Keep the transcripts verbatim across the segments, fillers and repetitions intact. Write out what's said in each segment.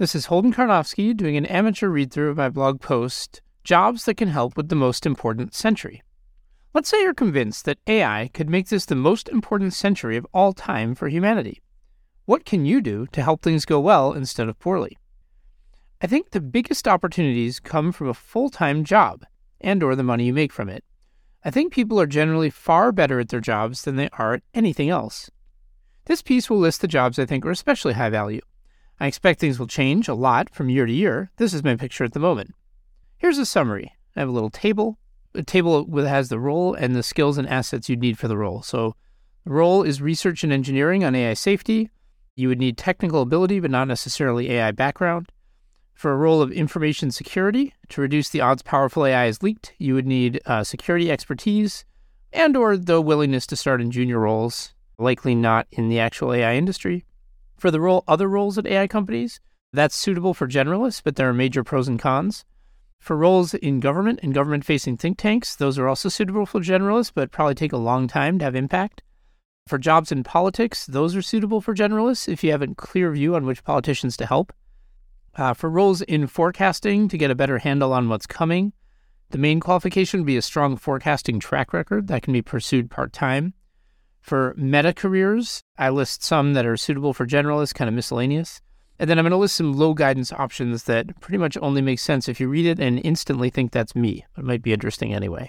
This is Holden Karnofsky doing an amateur read-through of my blog post, Jobs That Can Help with the Most Important Century. Let's say you're convinced that A I could make this the most important century of all time for humanity. What can you do to help things go well instead of poorly? I think the biggest opportunities come from a full-time job and or the money you make from it. I think people are generally far better at their jobs than they are at anything else. This piece will list the jobs I think are especially high value. I expect things will change a lot from year to year. This is my picture at the moment. Here's a summary. I have a little table. A table that has the role and the skills and assets you'd need for the role. So the role is research and engineering on A I safety. You would need technical ability, but not necessarily A I background. For a role of information security, to reduce the odds powerful A I is leaked, you would need uh, security expertise and or the willingness to start in junior roles, likely not in the actual A I industry. For the role, other roles at A I companies, that's suitable for generalists, but there are major pros and cons. For roles in government and government-facing think tanks, those are also suitable for generalists, but probably take a long time to have impact. For jobs in politics, those are suitable for generalists if you have a clear view on which politicians to help. Uh, for roles in forecasting, to get a better handle on what's coming, the main qualification would be a strong forecasting track record that can be pursued part-time. For meta careers, I list some that are suitable for generalists, kind of miscellaneous. And then I'm going to list some low guidance options that pretty much only make sense if you read it and instantly think that's me. It might be interesting anyway.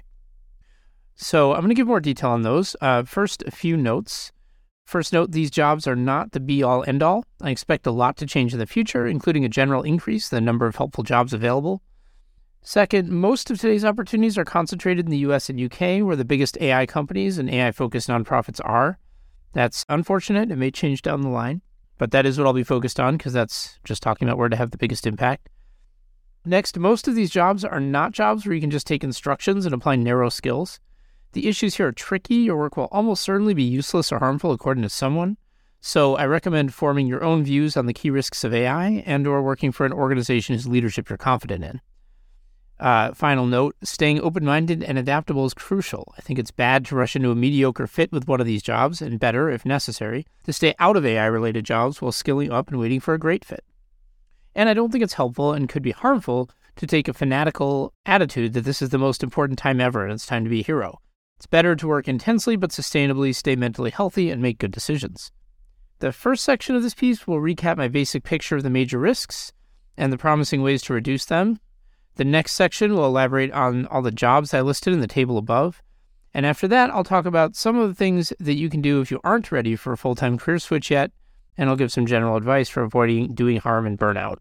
So I'm going to give more detail on those. Uh, first, a few notes. First note, these jobs are not the be-all, end-all. I expect a lot to change in the future, including a general increase in the number of helpful jobs available. Second, most of today's opportunities are concentrated in the U S and U K, where the biggest A I companies and A I-focused nonprofits are. That's unfortunate. It may change down the line, but that is what I'll be focused on because that's just talking about where to have the biggest impact. Next, most of these jobs are not jobs where you can just take instructions and apply narrow skills. The issues here are tricky. Your work will almost certainly be useless or harmful according to someone. So I recommend forming your own views on the key risks of A I and or working for an organization whose leadership you're confident in. Uh, final note, staying open-minded and adaptable is crucial. I think it's bad to rush into a mediocre fit with one of these jobs, and better, if necessary, to stay out of A I-related jobs while skilling up and waiting for a great fit. And I don't think it's helpful and could be harmful to take a fanatical attitude that this is the most important time ever and it's time to be a hero. It's better to work intensely but sustainably, stay mentally healthy, and make good decisions. The first section of this piece will recap my basic picture of the major risks and the promising ways to reduce them. The next section will elaborate on all the jobs I listed in the table above. And after that, I'll talk about some of the things that you can do if you aren't ready for a full-time career switch yet, and I'll give some general advice for avoiding doing harm and burnout.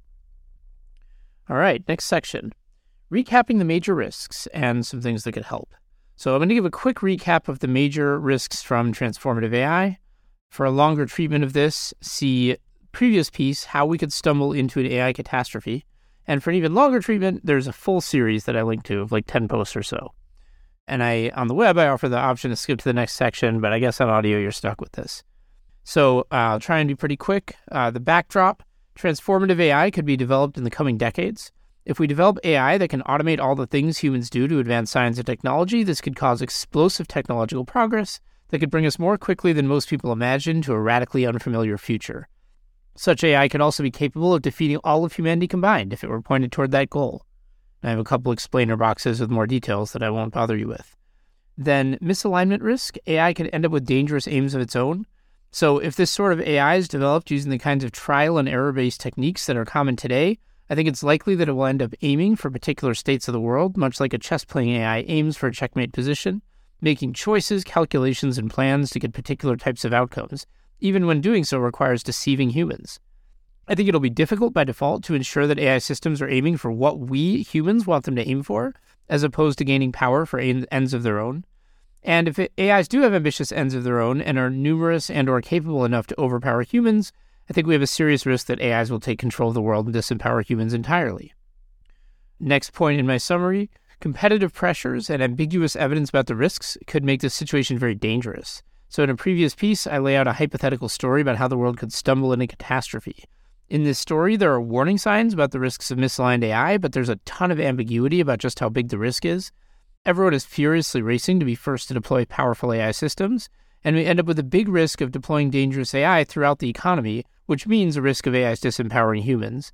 All right, next section. Recapping the major risks and some things that could help. So I'm going to give a quick recap of the major risks from transformative A I. For a longer treatment of this, see previous piece, How We Could Stumble into an A I Catastrophe. And for an even longer treatment, there's a full series that I link to of like ten posts or so. And I on the web, I offer the option to skip to the next section, but I guess on audio, you're stuck with this. So uh, I'll try and be pretty quick. Uh, the backdrop, transformative A I could be developed in the coming decades. If we develop A I that can automate all the things humans do to advance science and technology, this could cause explosive technological progress that could bring us more quickly than most people imagine to a radically unfamiliar future. Such A I could also be capable of defeating all of humanity combined if it were pointed toward that goal. I have a couple explainer boxes with more details that I won't bother you with. Then misalignment risk. A I could end up with dangerous aims of its own. So if this sort of A I is developed using the kinds of trial and error-based techniques that are common today, I think it's likely that it will end up aiming for particular states of the world, much like a chess-playing A I aims for a checkmate position, making choices, calculations, and plans to get particular types of outcomes, even when doing so requires deceiving humans. I think it'll be difficult by default to ensure that A I systems are aiming for what we humans want them to aim for, as opposed to gaining power for ends of their own. And if it, A Is do have ambitious ends of their own and are numerous and or capable enough to overpower humans, I think we have a serious risk that A Is will take control of the world and disempower humans entirely. Next point in my summary, competitive pressures and ambiguous evidence about the risks could make this situation very dangerous. So in a previous piece, I lay out a hypothetical story about how the world could stumble in a catastrophe. In this story, there are warning signs about the risks of misaligned A I, but there's a ton of ambiguity about just how big the risk is. Everyone is furiously racing to be first to deploy powerful A I systems, and we end up with a big risk of deploying dangerous A I throughout the economy, which means a risk of A Is disempowering humans.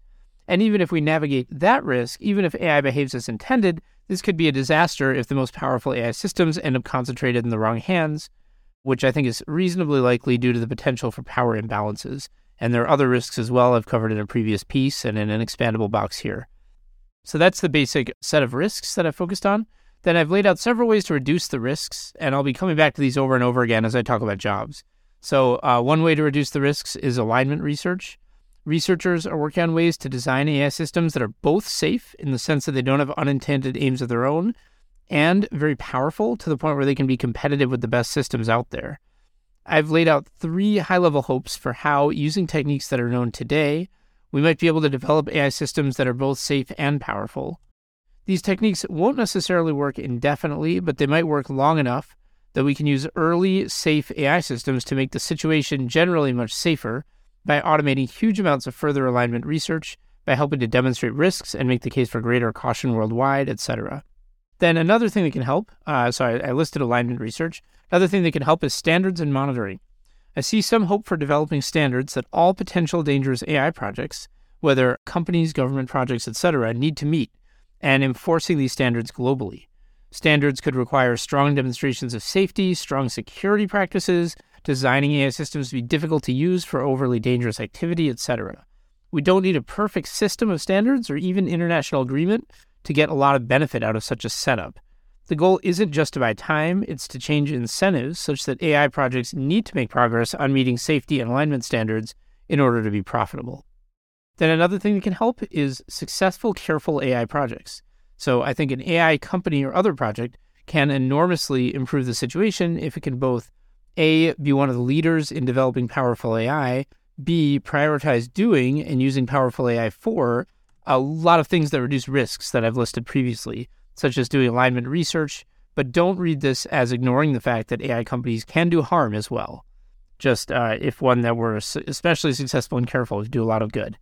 And even if we navigate that risk, even if A I behaves as intended, this could be a disaster if the most powerful A I systems end up concentrated in the wrong hands, which I think is reasonably likely due to the potential for power imbalances. And there are other risks as well I've covered in a previous piece and in an expandable box here. So that's the basic set of risks that I've focused on. Then I've laid out several ways to reduce the risks, and I'll be coming back to these over and over again as I talk about jobs. So uh, one way to reduce the risks is alignment research. Researchers are working on ways to design A I systems that are both safe in the sense that they don't have unintended aims of their own, and very powerful to the point where they can be competitive with the best systems out there. I've laid out three high-level hopes for how, using techniques that are known today, we might be able to develop A I systems that are both safe and powerful. These techniques won't necessarily work indefinitely, but they might work long enough that we can use early, safe A I systems to make the situation generally much safer by automating huge amounts of further alignment research, by helping to demonstrate risks and make the case for greater caution worldwide, et cetera. Then another thing that can help, uh, so I, I listed alignment research, another thing that can help is standards and monitoring. I see some hope for developing standards that all potential dangerous A I projects, whether companies, government projects, et cetera, need to meet, and enforcing these standards globally. Standards could require strong demonstrations of safety, strong security practices, designing A I systems to be difficult to use for overly dangerous activity, et cetera. We don't need a perfect system of standards or even international agreement to get a lot of benefit out of such a setup. The goal isn't just to buy time, it's to change incentives such that A I projects need to make progress on meeting safety and alignment standards in order to be profitable. Then another thing that can help is successful, careful A I projects. So I think an A I company or other project can enormously improve the situation if it can both A, be one of the leaders in developing powerful A I, B, prioritize doing and using powerful A I for a lot of things that reduce risks that I've listed previously, such as doing alignment research, but don't read this as ignoring the fact that A I companies can do harm as well. Just uh, if one that were especially successful and careful to do a lot of good.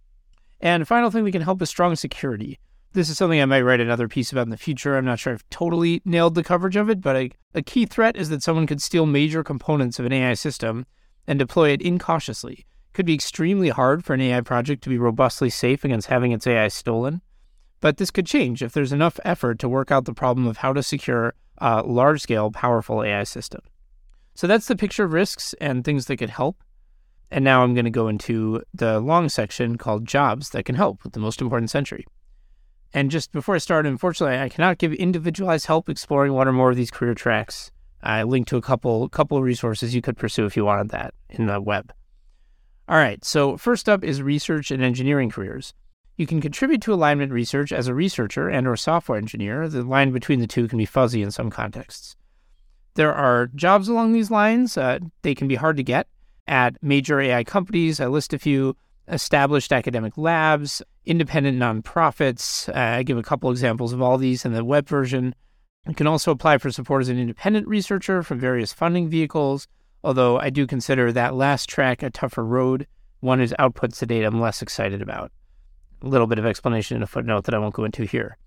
And the final thing that can help is strong security. This is something I might write another piece about in the future. I'm not sure I've totally nailed the coverage of it, but a, a key threat is that someone could steal major components of an A I system and deploy it incautiously. It could be extremely hard for an A I project to be robustly safe against having its A I stolen. But this could change if there's enough effort to work out the problem of how to secure a large-scale, powerful A I system. So that's the picture of risks and things that could help. And now I'm going to go into the long section called jobs that can help with the most important century. And just before I start, unfortunately, I cannot give individualized help exploring one or more of these career tracks. I linked to a couple couple of resources you could pursue if you wanted that in the web. All right, so first up is research and engineering careers. You can contribute to alignment research as a researcher and or software engineer. The line between the two can be fuzzy in some contexts. There are jobs along these lines. Uh, they can be hard to get at major A I companies. I list a few: established academic labs, independent nonprofits. Uh, I give a couple examples of all these in the web version. You can also apply for support as an independent researcher from various funding vehicles, although I do consider that last track a tougher road, one whose outputs to date I'm less excited about. A little bit of explanation in a footnote that I won't go into here.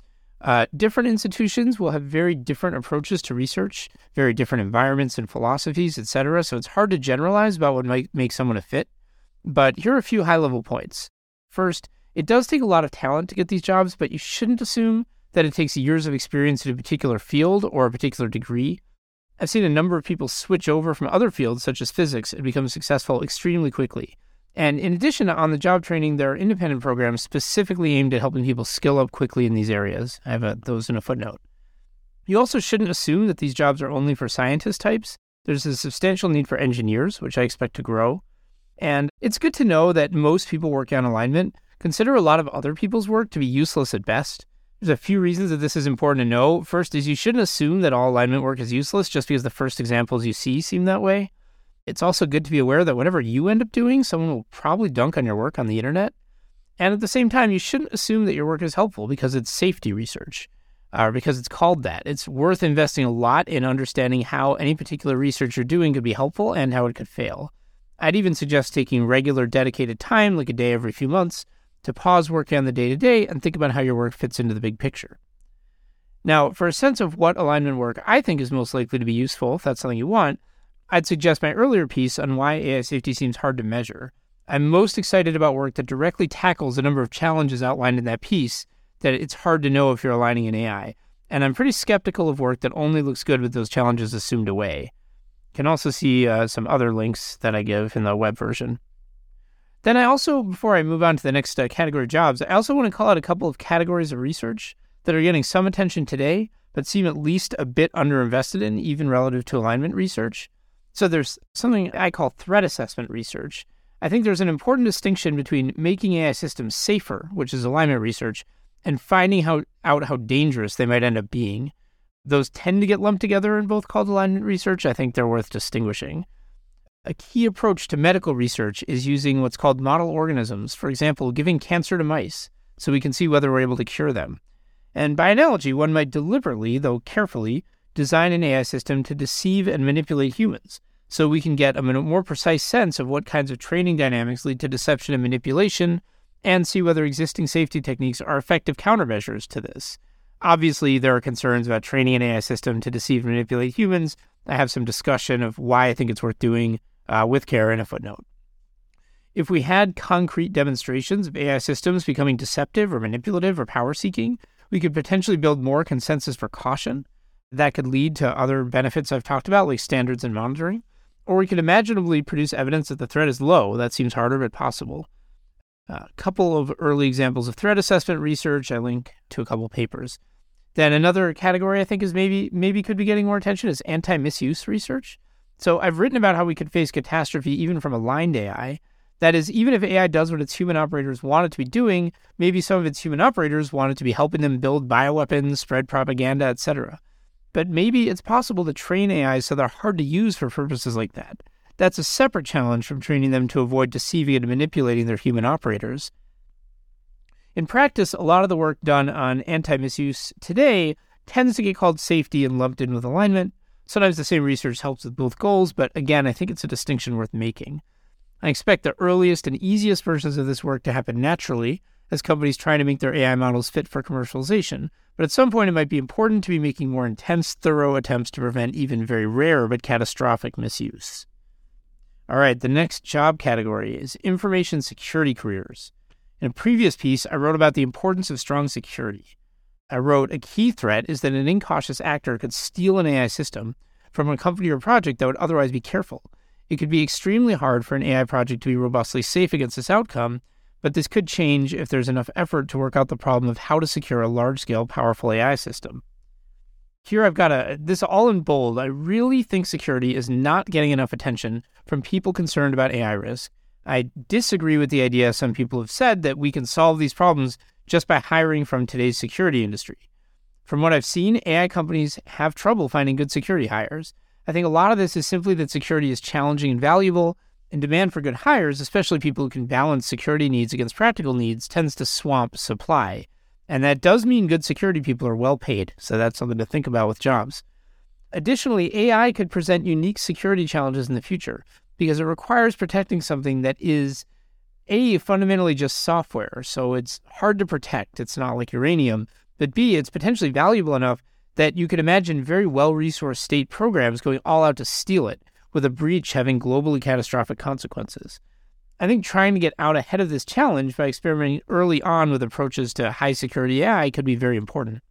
Uh, different institutions will have very different approaches to research, very different environments and philosophies, et cetera, so it's hard to generalize about what might make someone a fit. But here are a few high-level points. First, it does take a lot of talent to get these jobs, but you shouldn't assume that it takes years of experience in a particular field or a particular degree. I've seen a number of people switch over from other fields, such as physics, and become successful extremely quickly. And in addition to on-the-job training, there are independent programs specifically aimed at helping people skill up quickly in these areas. I have a, those in a footnote. You also shouldn't assume that these jobs are only for scientist types. There's a substantial need for engineers, which I expect to grow. And it's good to know that most people working on alignment consider a lot of other people's work to be useless at best. There's a few reasons that this is important to know. First is you shouldn't assume that all alignment work is useless just because the first examples you see seem that way. It's also good to be aware that whatever you end up doing, someone will probably dunk on your work on the internet. And at the same time, you shouldn't assume that your work is helpful because it's safety research, or because it's called that. It's worth investing a lot in understanding how any particular research you're doing could be helpful and how it could fail. I'd even suggest taking regular dedicated time, like a day every few months, to pause working on the day-to-day and think about how your work fits into the big picture. Now, for a sense of what alignment work I think is most likely to be useful, if that's something you want, I'd suggest my earlier piece on why A I safety seems hard to measure. I'm most excited about work that directly tackles a number of challenges outlined in that piece that it's hard to know if you're aligning in A I. And I'm pretty skeptical of work that only looks good with those challenges assumed away. You can also see uh, some other links that I give in the web version. Then I also, before I move on to the next uh, category of jobs, I also want to call out a couple of categories of research that are getting some attention today, but seem at least a bit underinvested in, even relative to alignment research. So there's something I call threat assessment research. I think there's an important distinction between making A I systems safer, which is alignment research, and finding how, out how dangerous they might end up being. Those tend to get lumped together in both called alignment research. I think they're worth distinguishing. A key approach to medical research is using what's called model organisms, for example, giving cancer to mice, so we can see whether we're able to cure them. And by analogy, one might deliberately, though carefully, design an A I system to deceive and manipulate humans, so we can get a more precise sense of what kinds of training dynamics lead to deception and manipulation, and see whether existing safety techniques are effective countermeasures to this. Obviously, there are concerns about training an A I system to deceive and manipulate humans. I have some discussion of why I think it's worth doing uh, with care in a footnote. If we had concrete demonstrations of A I systems becoming deceptive or manipulative or power-seeking, we could potentially build more consensus for caution. That could lead to other benefits I've talked about, like standards and monitoring. Or we could imaginably produce evidence that the threat is low. That seems harder, but possible. A couple of early examples of threat assessment research. I link to a couple papers. Then another category I think is maybe maybe could be getting more attention is anti-misuse research. So I've written about how we could face catastrophe even from aligned A I. That is, even if A I does what its human operators want it to be doing, maybe some of its human operators want it to be helping them build bioweapons, spread propaganda, et cetera. But maybe it's possible to train A Is so they're hard to use for purposes like that. That's a separate challenge from training them to avoid deceiving and manipulating their human operators. In practice, a lot of the work done on anti-misuse today tends to get called safety and lumped in with alignment. Sometimes the same research helps with both goals, but again, I think it's a distinction worth making. I expect the earliest and easiest versions of this work to happen naturally, as companies trying to make their A I models fit for commercialization, but at some point it might be important to be making more intense, thorough attempts to prevent even very rare but catastrophic misuse. All right, the next job category is information security careers. In a previous piece, I wrote about the importance of strong security. I wrote, a key threat is that an incautious actor could steal an A I system from a company or project that would otherwise be careful. It could be extremely hard for an A I project to be robustly safe against this outcome, but this could change if there's enough effort to work out the problem of how to secure a large-scale, powerful A I system. Here I've got a, this all in bold. I really think security is not getting enough attention from people concerned about A I risk. I disagree with the idea some people have said that we can solve these problems just by hiring from today's security industry. From what I've seen, A I companies have trouble finding good security hires. I think a lot of this is simply that security is challenging and valuable, and demand for good hires, especially people who can balance security needs against practical needs, tends to swamp supply. And that does mean good security people are well paid, so that's something to think about with jobs. Additionally, A I could present unique security challenges in the future because it requires protecting something that is, A, fundamentally just software, so it's hard to protect. It's not like uranium. But B, it's potentially valuable enough that you could imagine very well-resourced state programs going all out to steal it, with a breach having globally catastrophic consequences. I think trying to get out ahead of this challenge by experimenting early on with approaches to high-security A I could be very important.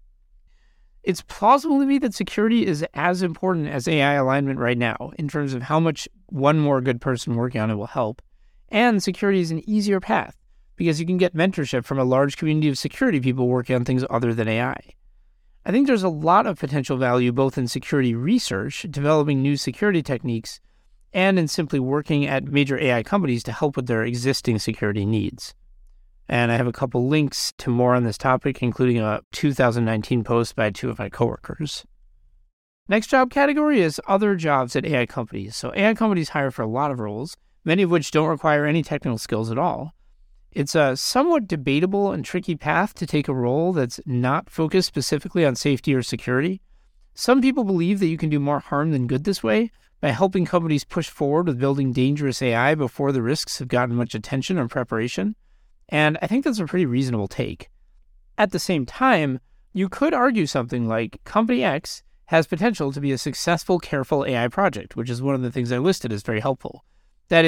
It's plausible to me that security is as important as A I alignment right now in terms of how much one more good person working on it will help. And security is an easier path because you can get mentorship from a large community of security people working on things other than A I. I think there's a lot of potential value both in security research, developing new security techniques, and in simply working at major A I companies to help with their existing security needs. And I have a couple links to more on this topic, including a two thousand nineteen post by two of my coworkers. Next job category is other jobs at A I companies. So A I companies hire for a lot of roles, many of which don't require any technical skills at all. It's a somewhat debatable and tricky path to take a role that's not focused specifically on safety or security. Some people believe that you can do more harm than good this way by helping companies push forward with building dangerous A I before the risks have gotten much attention or preparation. And I think that's a pretty reasonable take. At the same time, you could argue something like Company X has potential to be a successful, careful A I project, which is one of the things I listed as very helpful. That is,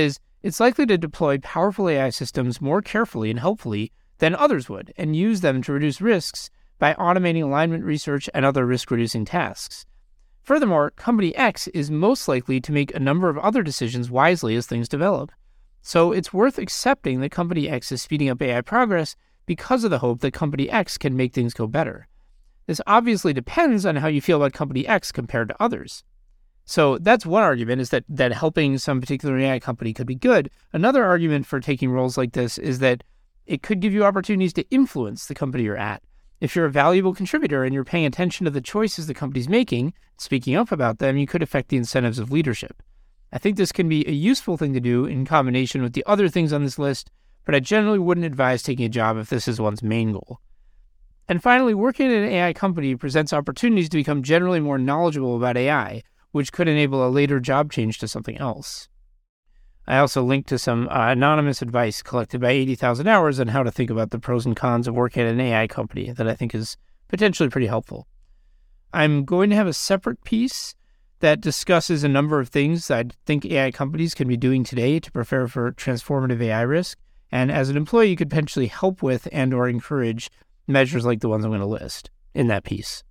it's likely to deploy powerful A I systems more carefully and helpfully than others would, and use them to reduce risks by automating alignment research and other risk-reducing tasks. Furthermore, Company X is most likely to make a number of other decisions wisely as things develop. So it's worth accepting that Company X is speeding up A I progress because of the hope that Company X can make things go better. This obviously depends on how you feel about Company X compared to others. So that's one argument, is that, that helping some particular A I company could be good. Another argument for taking roles like this is that it could give you opportunities to influence the company you're at. If you're a valuable contributor and you're paying attention to the choices the company's making, speaking up about them, you could affect the incentives of leadership. I think this can be a useful thing to do in combination with the other things on this list, but I generally wouldn't advise taking a job if this is one's main goal. And finally, working at an A I company presents opportunities to become generally more knowledgeable about A I, which could enable a later job change to something else. I also linked to some uh, anonymous advice collected by eighty thousand hours on how to think about the pros and cons of working at an A I company that I think is potentially pretty helpful. I'm going to have a separate piece that discusses a number of things I think A I companies can be doing today to prepare for transformative A I risk, and as an employee, you could potentially help with and or encourage measures like the ones I'm going to list in that piece.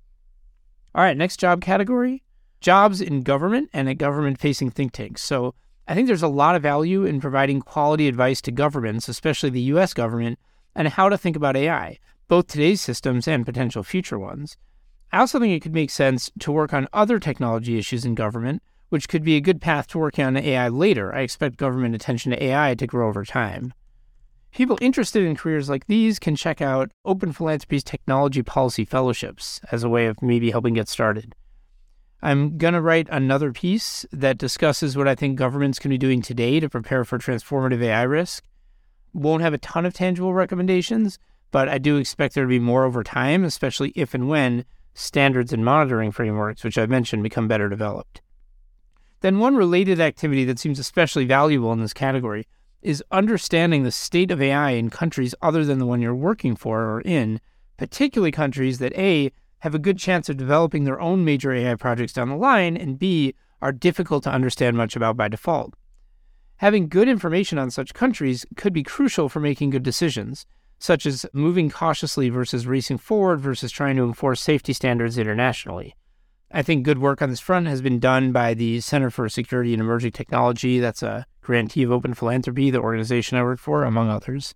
All right, next job category, jobs in government and at government-facing think tanks. So I think there's a lot of value in providing quality advice to governments, especially the U S government, and how to think about A I, both today's systems and potential future ones. I also think it could make sense to work on other technology issues in government, which could be a good path to working on A I later. I expect government attention to A I to grow over time. People interested in careers like these can check out Open Philanthropy's Technology Policy Fellowships as a way of maybe helping get started. I'm going to write another piece that discusses what I think governments can be doing today to prepare for transformative A I risk. Won't have a ton of tangible recommendations, but I do expect there to be more over time, especially if and when standards and monitoring frameworks, which I've mentioned, become better developed. Then one related activity that seems especially valuable in this category is understanding the state of A I in countries other than the one you're working for or in, particularly countries that A, have a good chance of developing their own major A I projects down the line, and B, are difficult to understand much about by default. Having good information on such countries could be crucial for making good decisions, such as moving cautiously versus racing forward versus trying to enforce safety standards internationally. I think good work on this front has been done by the Center for Security and Emerging Technology. That's a grantee of Open Philanthropy, the organization I work for, among others.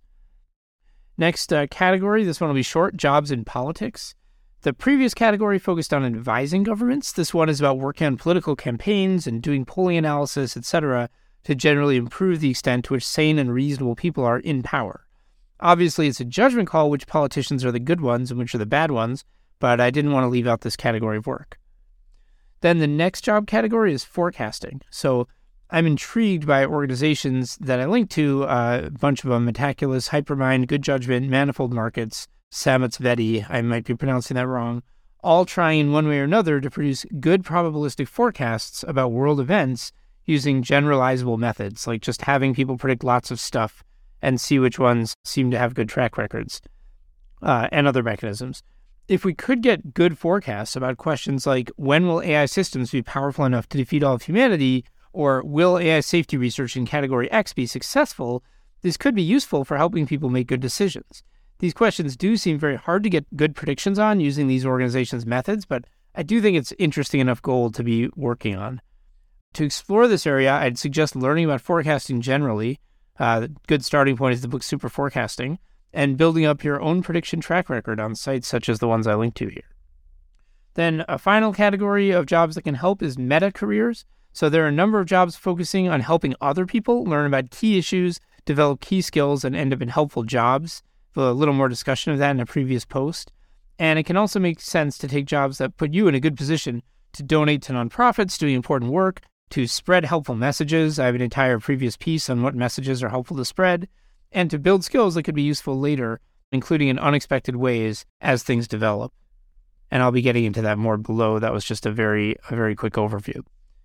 Next uh, category, this one will be short, jobs in politics. The previous category focused on advising governments. This one is about working on political campaigns and doing polling analysis, et cetera, to generally improve the extent to which sane and reasonable people are in power. Obviously, it's a judgment call which politicians are the good ones and which are the bad ones, but I didn't want to leave out this category of work. Then the next job category is forecasting. So I'm intrigued by organizations that I linked to, uh, a bunch of them: Metaculus, Hypermind, Good Judgment, Manifold Markets, Sametsveti, I might be pronouncing that wrong, all trying in one way or another to produce good probabilistic forecasts about world events using generalizable methods, like just having people predict lots of stuff and see which ones seem to have good track records, uh, and other mechanisms. If we could get good forecasts about questions like, when will A I systems be powerful enough to defeat all of humanity, or will A I safety research in category X be successful, this could be useful for helping people make good decisions. These questions do seem very hard to get good predictions on using these organizations' methods, but I do think it's interesting enough goal to be working on. To explore this area, I'd suggest learning about forecasting generally. Uh, the good starting point is the book Super Forecasting, and building up your own prediction track record on sites such as the ones I linked to here. Then a final category of jobs that can help is meta careers. So there are a number of jobs focusing on helping other people learn about key issues, develop key skills, and end up in helpful jobs. A little more discussion of that in a previous post. And it can also make sense to take jobs that put you in a good position to donate to nonprofits doing important work, to spread helpful messages. I have an entire previous piece on what messages are helpful to spread, and to build skills that could be useful later, including in unexpected ways as things develop. And I'll be getting into that more below. That was just a very, a very quick overview.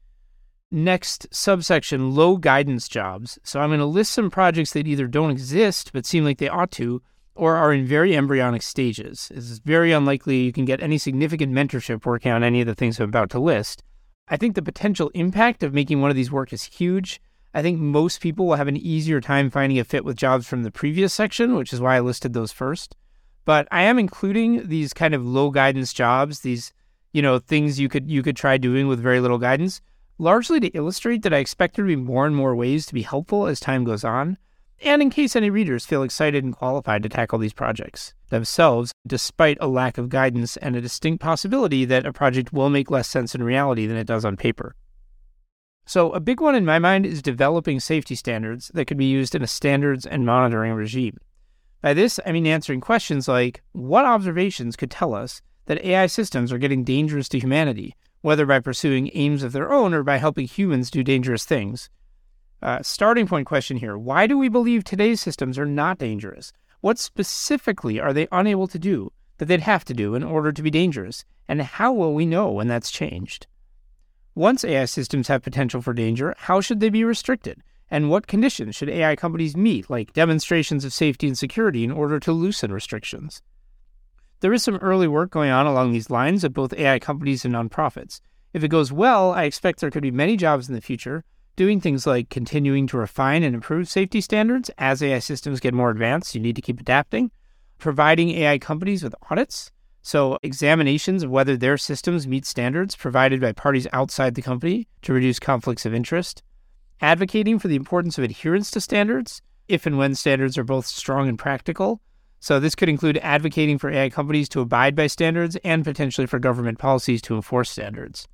Next subsection, low guidance jobs. So I'm going to list some projects that either don't exist but seem like they ought to, or are in very embryonic stages. It's very unlikely you can get any significant mentorship working on any of the things I'm about to list. I think the potential impact of making one of these work is huge. I think most people will have an easier time finding a fit with jobs from the previous section, which is why I listed those first. But I am including these kind of low guidance jobs, these, you know, things you could you could try doing with very little guidance, largely to illustrate that I expect there to be more and more ways to be helpful as time goes on, and in case any readers feel excited and qualified to tackle these projects themselves, despite a lack of guidance and a distinct possibility that a project will make less sense in reality than it does on paper. So a big one in my mind is developing safety standards that could be used in a standards and monitoring regime. By this, I mean answering questions like, what observations could tell us that A I systems are getting dangerous to humanity, whether by pursuing aims of their own or by helping humans do dangerous things? Uh, starting point question here, why do we believe today's systems are not dangerous? What specifically are they unable to do that they'd have to do in order to be dangerous? And how will we know when that's changed? Once A I systems have potential for danger, how should they be restricted? And what conditions should A I companies meet, like demonstrations of safety and security, in order to loosen restrictions? There is some early work going on along these lines at both A I companies and nonprofits. If it goes well, I expect there could be many jobs in the future, doing things like continuing to refine and improve safety standards. As A I systems get more advanced, you need to keep adapting. Providing A I companies with audits, so examinations of whether their systems meet standards provided by parties outside the company to reduce conflicts of interest. Advocating for the importance of adherence to standards, if and when standards are both strong and practical. So this could include advocating for A I companies to abide by standards and potentially for government policies to enforce standards.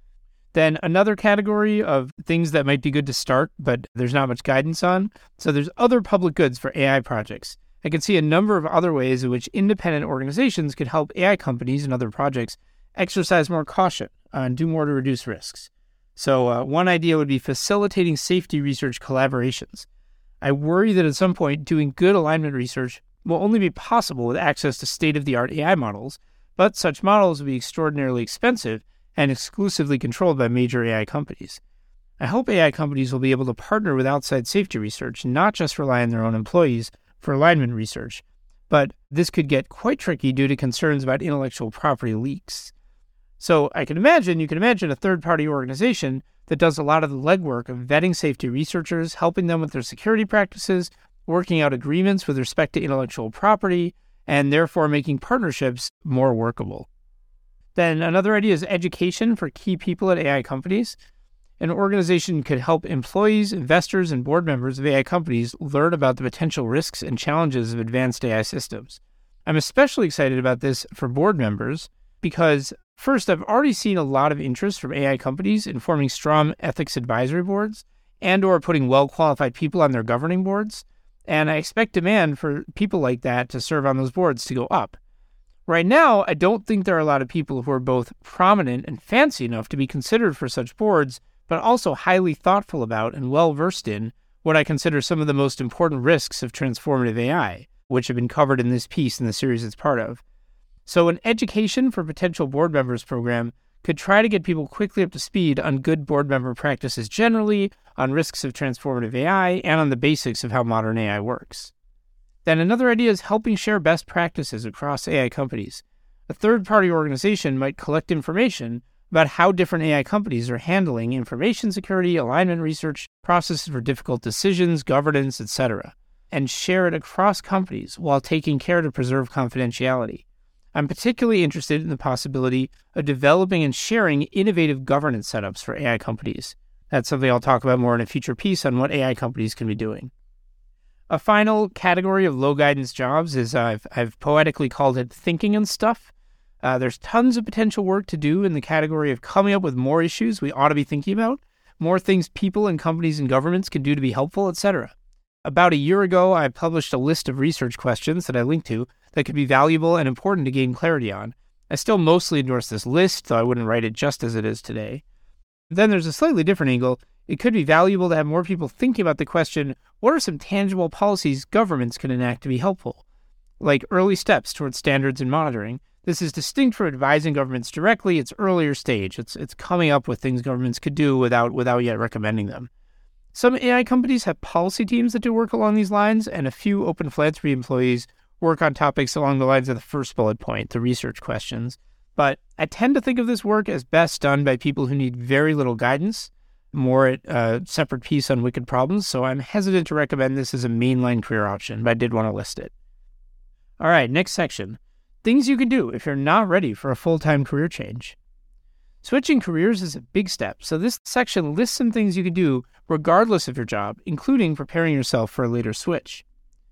Then another category of things that might be good to start, but there's not much guidance on. So there's other public goods for A I projects. I can see a number of other ways in which independent organizations could help A I companies and other projects exercise more caution and do more to reduce risks. So uh, one idea would be facilitating safety research collaborations. I worry that at some point, doing good alignment research will only be possible with access to state-of-the-art A I models, but such models will be extraordinarily expensive and exclusively controlled by major A I companies. I hope A I companies will be able to partner with outside safety research, not just rely on their own employees for alignment research, but this could get quite tricky due to concerns about intellectual property leaks. So I can imagine, you can imagine a third-party organization that does a lot of the legwork of vetting safety researchers, helping them with their security practices, working out agreements with respect to intellectual property, and therefore making partnerships more workable. Then another idea is education for key people at A I companies. An organization could help employees, investors, and board members of A I companies learn about the potential risks and challenges of advanced A I systems. I'm especially excited about this for board members because, first, I've already seen a lot of interest from A I companies in forming strong ethics advisory boards and or putting well-qualified people on their governing boards, and I expect demand for people like that to serve on those boards to go up. Right now, I don't think there are a lot of people who are both prominent and fancy enough to be considered for such boards, but also highly thoughtful about and well-versed in what I consider some of the most important risks of transformative A I, which have been covered in this piece in the series it's part of. So an education for potential board members program could try to get people quickly up to speed on good board member practices generally, on risks of transformative A I, and on the basics of how modern A I works. Then another idea is helping share best practices across A I companies. A third-party organization might collect information about how different A I companies are handling information security, alignment research, processes for difficult decisions, governance, et cetera, and share it across companies while taking care to preserve confidentiality. I'm particularly interested in the possibility of developing and sharing innovative governance setups for A I companies. That's something I'll talk about more in a future piece on what A I companies can be doing. A final category of low guidance jobs is, uh, I've, I've poetically called it thinking and stuff. Uh, there's tons of potential work to do in the category of coming up with more issues we ought to be thinking about, more things people and companies and governments can do to be helpful, et cetera. About a year ago, I published a list of research questions that I linked to that could be valuable and important to gain clarity on. I still mostly endorse this list, though I wouldn't write it just as it is today. Then there's a slightly different angle. It could be valuable to have more people thinking about the question, what are some tangible policies governments can enact to be helpful? Like early steps towards standards and monitoring. This is distinct from advising governments directly. It's earlier stage. It's it's coming up with things governments could do without without yet recommending them. Some A I companies have policy teams that do work along these lines, and a few open philanthropy employees work on topics along the lines of the first bullet point, the research questions. But I tend to think of this work as best done by people who need very little guidance, more at a separate piece on Wicked Problems, so I'm hesitant to recommend this as a mainline career option, but I did want to list it. All right, next section. Things you can do if you're not ready for a full-time career change. Switching careers is a big step, so this section lists some things you can do regardless of your job, including preparing yourself for a later switch.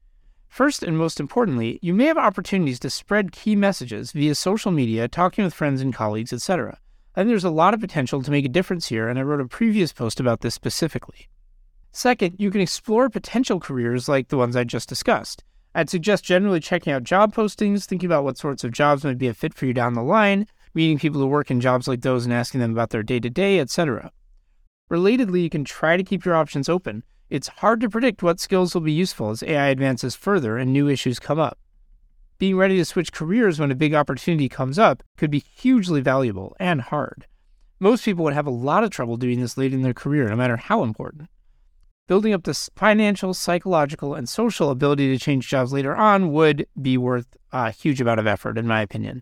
First and most importantly, you may have opportunities to spread key messages via social media, talking with friends and colleagues, et cetera. I think there's a lot of potential to make a difference here, and I wrote a previous post about this specifically. Second, you can explore potential careers like the ones I just discussed. I'd suggest generally checking out job postings, thinking about what sorts of jobs might be a fit for you down the line, meeting people who work in jobs like those and asking them about their day-to-day, et cetera. Relatedly, you can try to keep your options open. It's hard to predict what skills will be useful as A I advances further and new issues come up. Being ready to switch careers when a big opportunity comes up could be hugely valuable and hard. Most people would have a lot of trouble doing this late in their career, no matter how important. Building up the financial, psychological, and social ability to change jobs later on would be worth a huge amount of effort, in my opinion.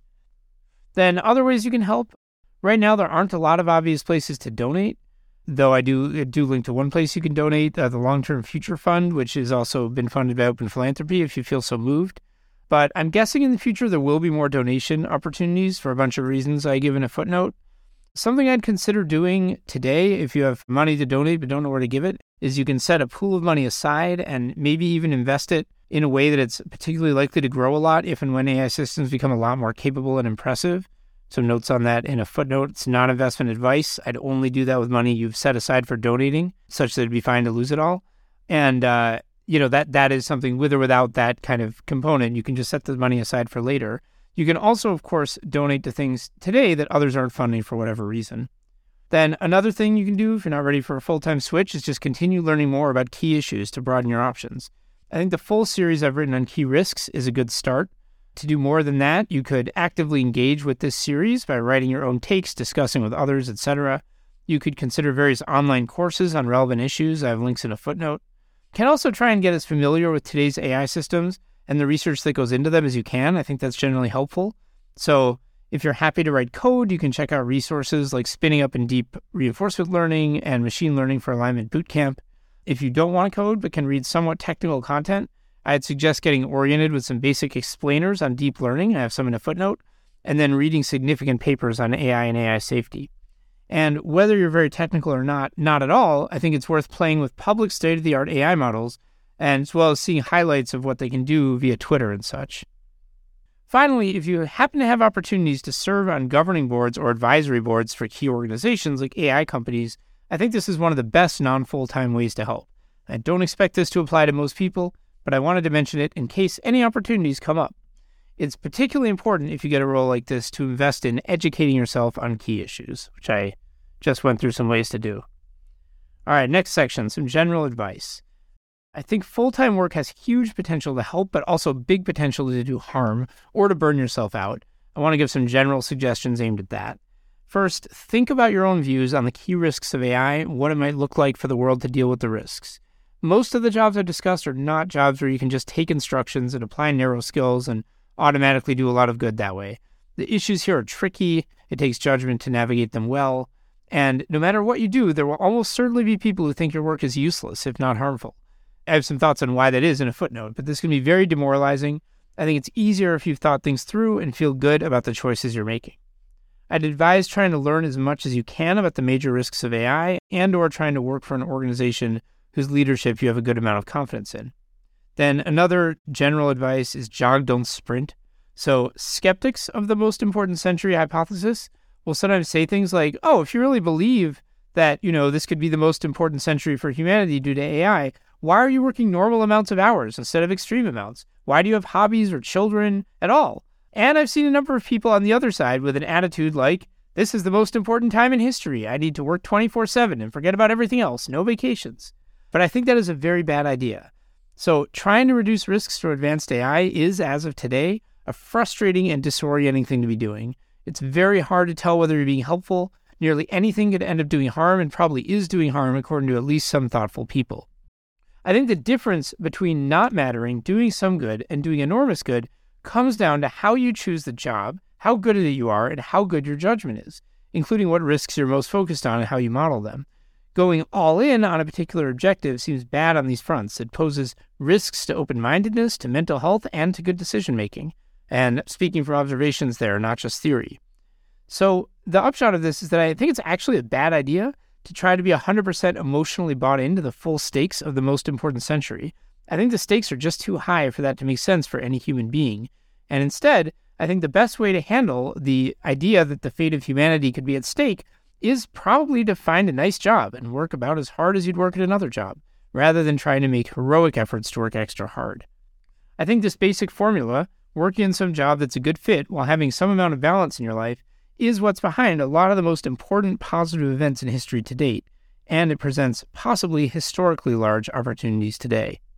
Then other ways you can help. Right now, there aren't a lot of obvious places to donate, though I do I do link to one place you can donate, uh, the Long-Term Future Fund, which has also been funded by Open Philanthropy if you feel so moved. But I'm guessing in the future there will be more donation opportunities for a bunch of reasons I give in a footnote. Something I'd consider doing today, if you have money to donate but don't know where to give it, is you can set a pool of money aside and maybe even invest it in a way that it's particularly likely to grow a lot if and when A I systems become a lot more capable and impressive. Some notes on that in a footnote. It's not investment advice. I'd only do that with money you've set aside for donating, such that it'd be fine to lose it all. And, uh, you know, that that is something with or without that kind of component. You can just set the money aside for later. You can also, of course, donate to things today that others aren't funding for whatever reason. Then another thing you can do if you're not ready for a full-time switch is just continue learning more about key issues to broaden your options. I think the full series I've written on key risks is a good start. To do more than that, you could actively engage with this series by writing your own takes, discussing with others, et cetera. You could consider various online courses on relevant issues. I have links in a footnote. You can also try and get as familiar with today's A I systems and the research that goes into them as you can. I think that's generally helpful. So if you're happy to write code, you can check out resources like Spinning Up and Deep Reinforcement Learning and Machine Learning for Alignment Bootcamp. If you don't want to code but can read somewhat technical content, I'd suggest getting oriented with some basic explainers on deep learning. I have some in a footnote, and then reading significant papers on A I and A I safety. And whether you're very technical or not, not at all, I think it's worth playing with public state-of-the-art A I models, and as well as seeing highlights of what they can do via Twitter and such. Finally, if you happen to have opportunities to serve on governing boards or advisory boards for key organizations like A I companies, I think this is one of the best non-full-time ways to help. I don't expect this to apply to most people, but I wanted to mention it in case any opportunities come up. It's particularly important if you get a role like this to invest in educating yourself on key issues, which I just went through some ways to do. All right, next section, some general advice. I think full-time work has huge potential to help, but also big potential to do harm or to burn yourself out. I want to give some general suggestions aimed at that. First, think about your own views on the key risks of A I and what it might look like for the world to deal with the risks. Most of the jobs I've discussed are not jobs where you can just take instructions and apply narrow skills and automatically do a lot of good that way. The issues here are tricky, it takes judgment to navigate them well, and no matter what you do, there will almost certainly be people who think your work is useless, if not harmful. I have some thoughts on why that is in a footnote, but this can be very demoralizing. I think it's easier if you've thought things through and feel good about the choices you're making. I'd advise trying to learn as much as you can about the major risks of A I and or trying to work for an organization whose leadership you have a good amount of confidence in. Then another general advice is jog, don't sprint. So skeptics of the most important century hypothesis will sometimes say things like, oh, if you really believe that, you know, this could be the most important century for humanity due to A I, why are you working normal amounts of hours instead of extreme amounts? Why do you have hobbies or children at all? And I've seen a number of people on the other side with an attitude like, this is the most important time in history. I need to work twenty-four seven and forget about everything else, no vacations. But I think that is a very bad idea. So trying to reduce risks for advanced A I is, as of today, a frustrating and disorienting thing to be doing. It's very hard to tell whether you're being helpful. Nearly anything could end up doing harm and probably is doing harm according to at least some thoughtful people. I think the difference between not mattering, doing some good, and doing enormous good comes down to how you choose the job, how good at it you are, and how good your judgment is, including what risks you're most focused on and how you model them. Going all in on a particular objective seems bad on these fronts. It poses risks to open-mindedness, to mental health, and to good decision-making. And speaking from observations there, not just theory. So the upshot of this is that I think it's actually a bad idea to try to be one hundred percent emotionally bought into the full stakes of the most important century. I think the stakes are just too high for that to make sense for any human being. And instead, I think the best way to handle the idea that the fate of humanity could be at stake is probably to find a nice job and work about as hard as you'd work at another job, rather than trying to make heroic efforts to work extra hard. I think this basic formula, working in some job that's a good fit while having some amount of balance in your life, is what's behind a lot of the most important positive events in history to date, and it presents possibly historically large opportunities today.